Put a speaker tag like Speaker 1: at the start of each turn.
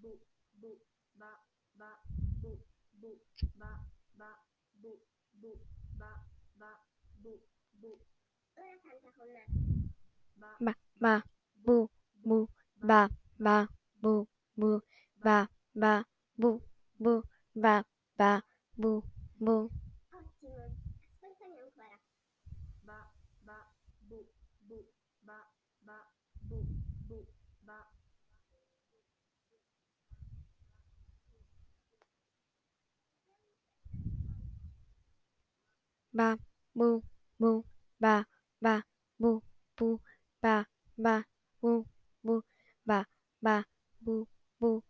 Speaker 1: bu bu ba ba bu bu ba ba bu bu ba ba bu bu. Ora canta con me. Ba
Speaker 2: ba
Speaker 1: ba
Speaker 2: ba
Speaker 1: bu
Speaker 2: bu
Speaker 1: bu
Speaker 2: bu
Speaker 1: ba
Speaker 2: ba
Speaker 1: ba
Speaker 2: ba bu
Speaker 1: bu
Speaker 2: bu
Speaker 1: bu ba
Speaker 2: ba ba
Speaker 1: ba
Speaker 2: bu
Speaker 1: bu
Speaker 2: bu
Speaker 1: bu
Speaker 2: ba
Speaker 1: ba
Speaker 2: ba
Speaker 1: ba
Speaker 2: bu
Speaker 1: bu.
Speaker 2: bu
Speaker 1: Ottimo, ascoltami ancora. Ba ba bu bu ba ba bu bu ba.
Speaker 2: ba bu bu ba ba bu bu ba ba bu bu ba ba bu bu